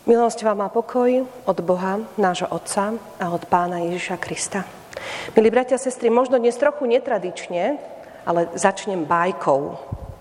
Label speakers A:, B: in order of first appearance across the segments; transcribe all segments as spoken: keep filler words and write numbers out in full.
A: Milosť vám a pokoj od Boha, nášho Otca a od Pána Ježiša Krista. Milí bratia a sestry, možno dnes trochu netradične, ale začnem bájkou.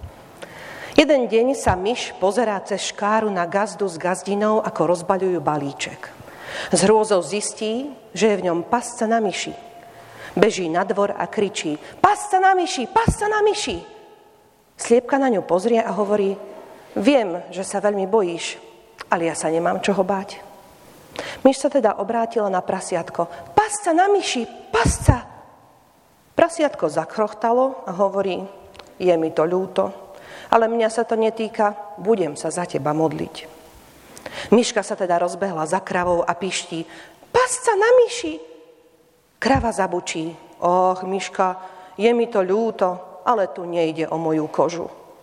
A: Jeden deň sa myš pozerá cez škáru na gazdu s gazdinou, ako rozbaľujú balíček. S hrôzou zistí, že je v ňom pasca na myši. Beží na dvor a kričí: pasca na myši, pasca na myši! Sliepka na ňu pozrie a hovorí: viem, že sa veľmi bojíš, ale ja sa nemám čoho báť. Myš sa teda obrátila na prasiatko: pasca na myši, pasca! Prasiatko zakrochtalo a hovorí: je mi to ľúto, ale mňa sa to netýka, budem sa za teba modliť. Myška sa teda rozbehla za kravou a piští: pasca na myši! Krava zabučí: och, myška, je mi to ľúto, ale tu nejde o moju kožu.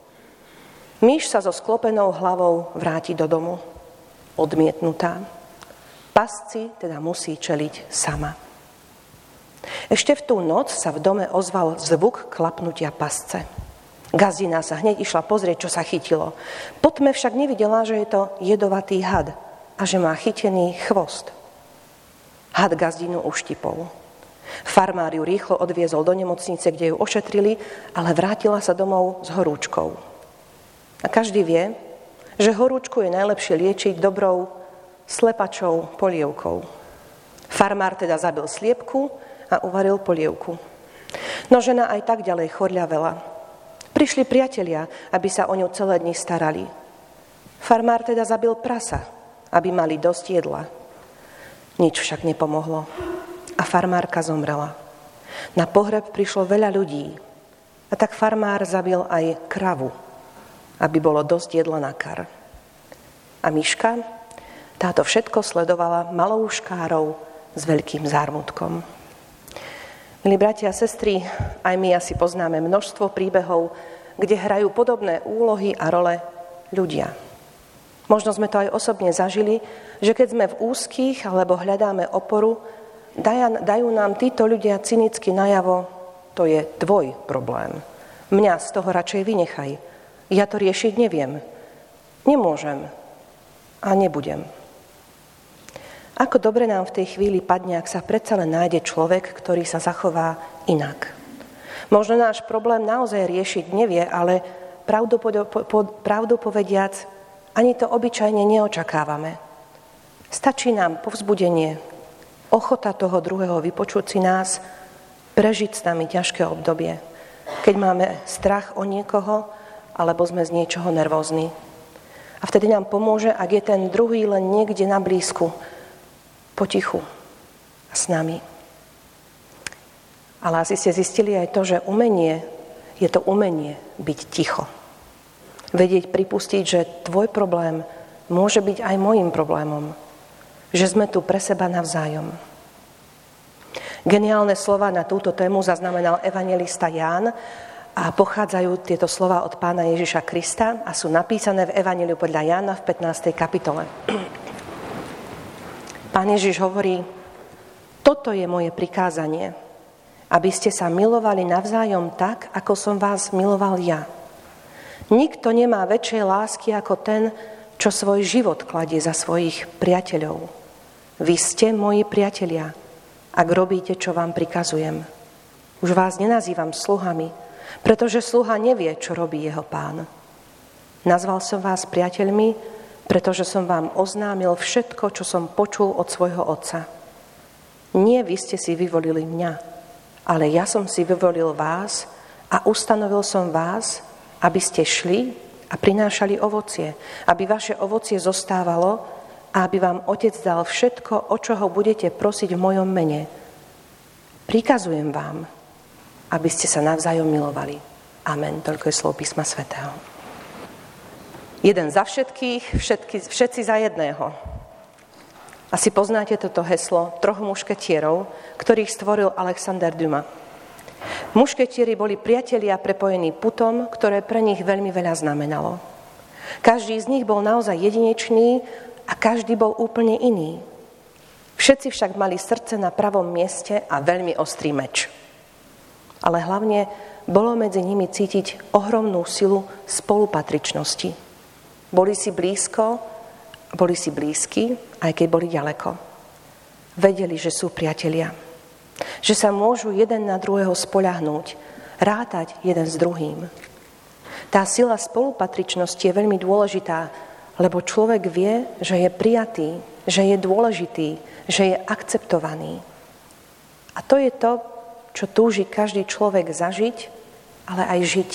A: Myš sa so sklopenou hlavou vráti do domu. Odmietnutá. Pasci teda musí čeliť sama. Ešte v tú noc sa v dome ozval zvuk klapnutia pasce. Gazdina sa hneď išla pozrieť, čo sa chytilo. Po tme však nevidela, že je to jedovatý had a že má chytený chvost. Had gazdinu uštipol. Farmár ju rýchlo odviezol do nemocnice, kde ju ošetrili, ale vrátila sa domov s horúčkou. A každý vie, že horúčku je najlepšie liečiť dobrou slepačou polievkou. Farmár teda zabil sliepku a uvaril polievku. No žena aj tak ďalej chorľavela. Prišli priatelia, aby sa o ňu celé dni starali. Farmár teda zabil prasa, aby mali dosť jedla. Nič však nepomohlo. A farmárka zomrela. Na pohreb prišlo veľa ľudí. A tak farmár zabil aj kravu, aby bolo dosť jedla na kar. A myška táto všetko sledovala malou škárou s veľkým zármutkom. Milí bratia a sestry, aj my asi poznáme množstvo príbehov, kde hrajú podobné úlohy a role ľudia. Možno sme to aj osobne zažili, že keď sme v úzkých alebo hľadáme oporu, dajú nám títo ľudia cynicky najavo: to je tvoj problém. Mňa z toho radšej vynechaj. Ja to riešiť neviem. Nemôžem. A nebudem. Ako dobre nám v tej chvíli padne, ak sa predsa len nájde človek, ktorý sa zachová inak. Možno náš problém naozaj riešiť nevie, ale pravdu, pravdu povediac, ani to obyčajne neočakávame. Stačí nám povzbudenie, ochota toho druhého vypočuť si nás, prežiť s nami ťažké obdobie, keď máme strach o niekoho, alebo sme z niečoho nervózni. A vtedy nám pomôže, ak je ten druhý len niekde na blízku, potichu a s nami. Ale asi ste zistili aj to, že umenie je to umenie byť ticho. Vedieť pripustiť, že tvoj problém môže byť aj môjim problémom. Že sme tu pre seba navzájom. Geniálne slova na túto tému zaznamenal evanjelista Ján, a pochádzajú tieto slova od Pána Ježiša Krista a sú napísané v Evanjeliu podľa Jána v pätnástej kapitole. Pán Ježiš hovorí: toto je moje prikázanie, aby ste sa milovali navzájom tak, ako som vás miloval ja. Nikto nemá väčšej lásky ako ten, čo svoj život kladie za svojich priateľov. Vy ste moji priatelia, ak robíte, čo vám prikazujem. Už vás nenazývam sluhami, pretože sluha nevie, čo robí jeho pán. Nazval som vás priateľmi, pretože som vám oznámil všetko, čo som počul od svojho otca. Nie vy ste si vyvolili mňa, ale ja som si vyvolil vás a ustanovil som vás, aby ste šli a prinášali ovocie, aby vaše ovocie zostávalo a aby vám Otec dal všetko, o čo ho budete prosiť v mojom mene. Prikazujem vám, aby ste sa navzájom milovali. Amen. Toľko je slov písma svätého. Jeden za všetkých, všetky, všetci za jedného. Asi poznáte toto heslo troch mušketierov, ktorých stvoril Alexander Dumas. Mušketieri boli priatelia prepojení putom, ktoré pre nich veľmi veľa znamenalo. Každý z nich bol naozaj jedinečný a každý bol úplne iný. Všetci však mali srdce na pravom mieste a veľmi ostrý meč. Ale hlavne bolo medzi nimi cítiť ohromnú silu spolupatričnosti. Boli si blízko, Boli si blízki, aj keď boli ďaleko. Vedeli, že sú priatelia. Že sa môžu jeden na druhého spoľahnúť, rátať jeden s druhým. Tá sila spolupatričnosti je veľmi dôležitá, lebo človek vie, že je prijatý, že je dôležitý, že je akceptovaný. A to je to, čo túži každý človek zažiť, ale aj žiť.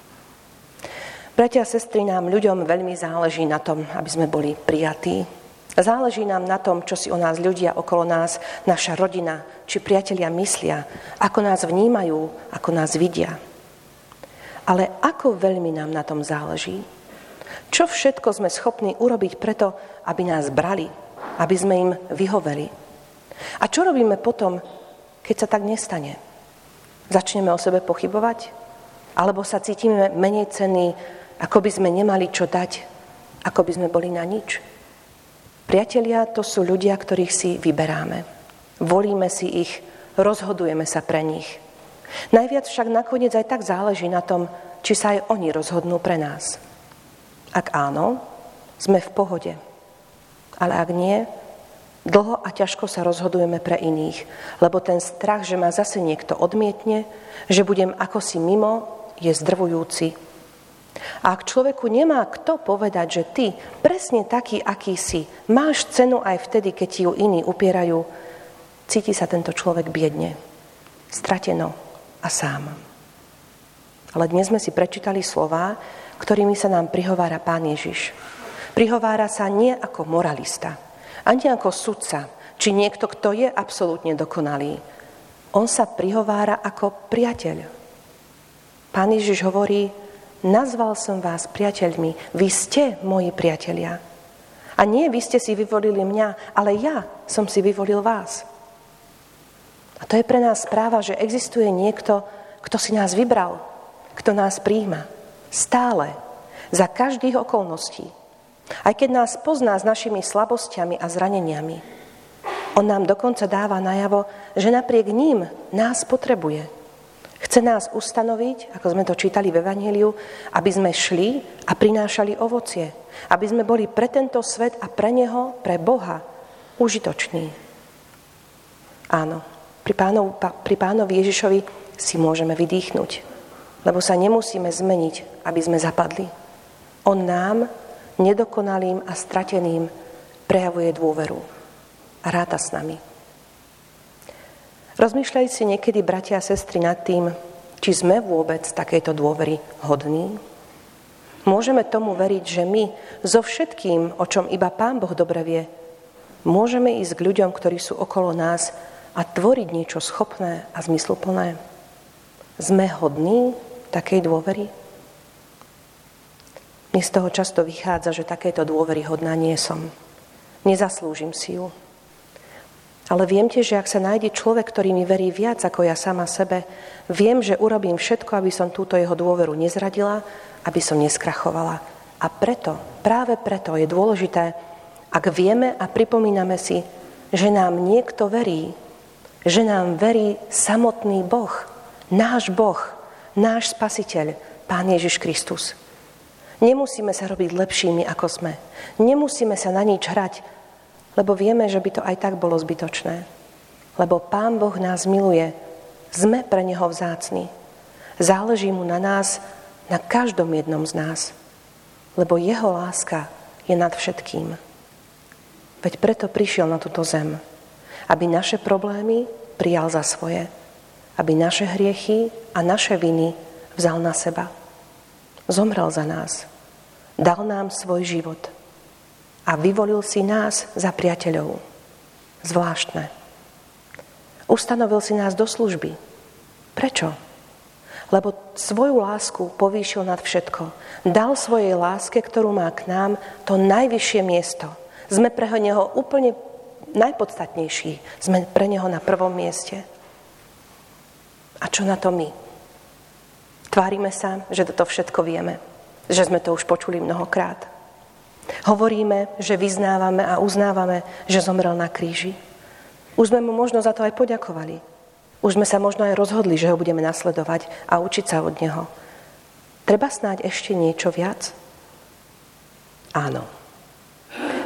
A: Bratia a sestry, nám ľuďom veľmi záleží na tom, aby sme boli prijatí. Záleží nám na tom, čo si o nás ľudia okolo nás, naša rodina či priatelia myslia, ako nás vnímajú, ako nás vidia. Ale ako veľmi nám na tom záleží? Čo všetko sme schopní urobiť preto, aby nás brali, aby sme im vyhoveli? A čo robíme potom, keď sa tak nestane? Začneme o sebe pochybovať? Alebo sa cítime menej cenní, ako by sme nemali čo dať, ako by sme boli na nič? Priatelia, to sú ľudia, ktorých si vyberáme. Volíme si ich, rozhodujeme sa pre nich. Najviac však nakoniec aj tak záleží na tom, či sa aj oni rozhodnú pre nás. Ak áno, sme v pohode. Ale ak nie, dlho a ťažko sa rozhodujeme pre iných, lebo ten strach, že ma zase niekto odmietne, že budem akosi mimo, je zdrvujúci. A ak človeku nemá kto povedať, že ty, presne taký, aký si, máš cenu aj vtedy, keď ti ju iní upierajú, cíti sa tento človek biedne, strateno a sám. Ale dnes sme si prečítali slová, ktorými sa nám prihovára Pán Ježiš. Prihovára sa nie ako moralista, ani ako sudca, či niekto, kto je absolútne dokonalý. On sa prihovára ako priateľ. Pán Ježiš hovorí: nazval som vás priateľmi, vy ste moji priatelia. A nie vy ste si vyvolili mňa, ale ja som si vyvolil vás. A to je pre nás správa, že existuje niekto, kto si nás vybral, kto nás prijíma. Stále, za každých okolností. Aj keď nás pozná s našimi slabosťami a zraneniami. On nám dokonca dáva najavo, že napriek ním nás potrebuje. Chce nás ustanoviť, ako sme to čítali v Evanjeliu, aby sme šli a prinášali ovocie. Aby sme boli pre tento svet a pre neho, pre Boha, užitoční. Áno, pri, pánov, pri pánovi Ježišovi si môžeme vydýchnuť, lebo sa nemusíme zmeniť, aby sme zapadli. On nám, nedokonalým a strateným, prejavuje dôveru a ráta s nami. Rozmýšľajte si niekedy, bratia a sestry, nad tým, či sme vôbec takejto dôvery hodní. Môžeme tomu veriť, že my so všetkým, o čom iba Pán Boh dobre vie, môžeme ísť k ľuďom, ktorí sú okolo nás a tvoriť niečo schopné a zmysluplné. Sme hodní takej dôvery? Mne z toho často vychádza, že takéto dôvery hodná nie som. Nezaslúžim si ju. Ale viem tiež, že ak sa nájde človek, ktorý mi verí viac ako ja sama sebe, viem, že urobím všetko, aby som túto jeho dôveru nezradila, aby som neskrachovala. A preto, práve preto je dôležité, ak vieme a pripomíname si, že nám niekto verí, že nám verí samotný Boh, náš Boh, náš Spasiteľ, Pán Ježiš Kristus. Nemusíme sa robiť lepšími, ako sme. Nemusíme sa na nič hrať, lebo vieme, že by to aj tak bolo zbytočné. Lebo Pán Boh nás miluje. Sme pre Neho vzácni. Záleží mu na nás, na každom jednom z nás. Lebo Jeho láska je nad všetkým. Veď preto prišiel na túto zem. Aby naše problémy prijal za svoje. Aby naše hriechy a naše viny vzal na seba. Zomrel za nás. Dal nám svoj život. A vyvolil si nás za priateľov. Zvláštne. Ustanovil si nás do služby. Prečo? Lebo svoju lásku povýšil nad všetko. Dal svojej láske, ktorú má k nám, to najvyššie miesto. Sme pre Neho úplne najpodstatnejší. Sme pre Neho na prvom mieste. A čo na to my? Tvárime sa, že toto všetko vieme. Že sme to už počuli mnohokrát. Hovoríme, že vyznávame a uznávame, že zomrel na kríži. Už sme mu možno za to aj poďakovali. Už sme sa možno aj rozhodli, že ho budeme nasledovať a učiť sa od neho. Treba snáď ešte niečo viac? Áno.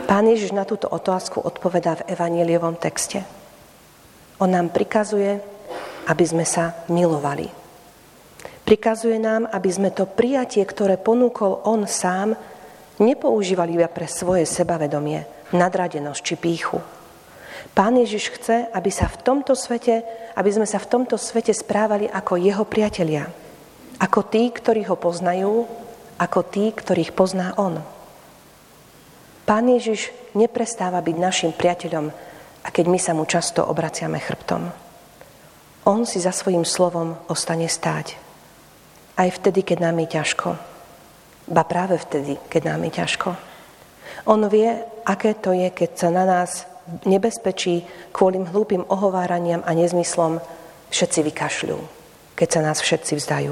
A: Pán Ježiš na túto otázku odpovedá v evanjeliovom texte. On nám prikazuje, aby sme sa milovali. Prikazuje nám, aby sme to prijatie, ktoré ponúkol on sám, nepoužívali iba pre svoje sebavedomie, nadradenosť či pýchu. Pán Ježiš chce, aby sa v tomto svete, aby sme sa v tomto svete správali ako jeho priatelia. Ako tí, ktorí ho poznajú, ako tí, ktorých pozná on. Pán Ježiš neprestáva byť našim priateľom, a keď my sa mu často obraciame chrbtom. On si za svojím slovom ostane stáť. Aj vtedy, keď nám je ťažko. Ba práve vtedy, keď nám je ťažko. On vie, aké to je, keď sa na nás nebezpečí kvôli hlúpym ohováraniam a nezmyslom všetci vykašľú, keď sa nás všetci vzdajú.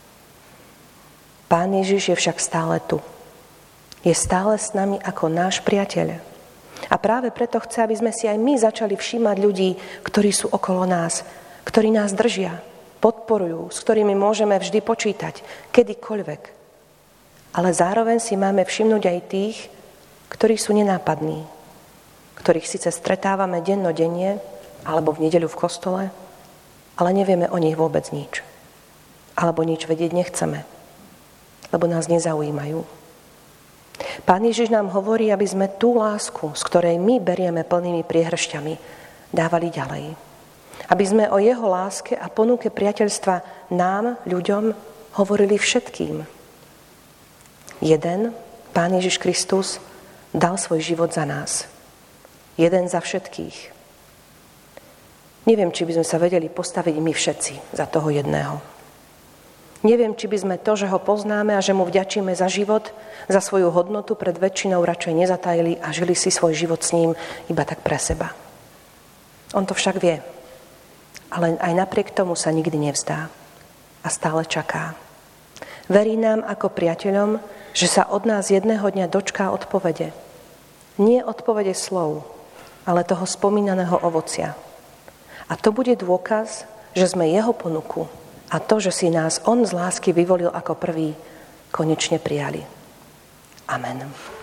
A: Pán Ježiš je však stále tu. Je stále s nami ako náš priateľ. A práve preto chce, aby sme si aj my začali všímať ľudí, ktorí sú okolo nás, ktorí nás držia, podporujú, s ktorými môžeme vždy počítať, kedykoľvek. Ale zároveň si máme všimnúť aj tých, ktorí sú nenápadní, ktorých síce stretávame dennodenne alebo v nedeľu v kostole, ale nevieme o nich vôbec nič. Alebo nič vedieť nechceme, lebo nás nezaujímajú. Pán Ježiš nám hovorí, aby sme tú lásku, z ktorej my berieme plnými priehršťami, dávali ďalej. Aby sme o jeho láske a ponuke priateľstva nám, ľuďom, hovorili všetkým. Jeden, Pán Ježiš Kristus, dal svoj život za nás. Jeden za všetkých. Neviem, či by sme sa vedeli postaviť my všetci za toho jedného. Neviem, či by sme to, že ho poznáme a že mu vďačíme za život, za svoju hodnotu pred väčšinou radšej nezatajili a žili si svoj život s ním iba tak pre seba. On to však vie. Ale aj napriek tomu sa nikdy nevzdá a stále čaká. Verí nám ako priateľom, že sa od nás jedného dňa dočká odpovede. Nie odpovede slov, ale toho spomínaného ovocia. A to bude dôkaz, že sme jeho ponuku a to, že si nás on z lásky vyvolil ako prvý, konečne prijali. Amen.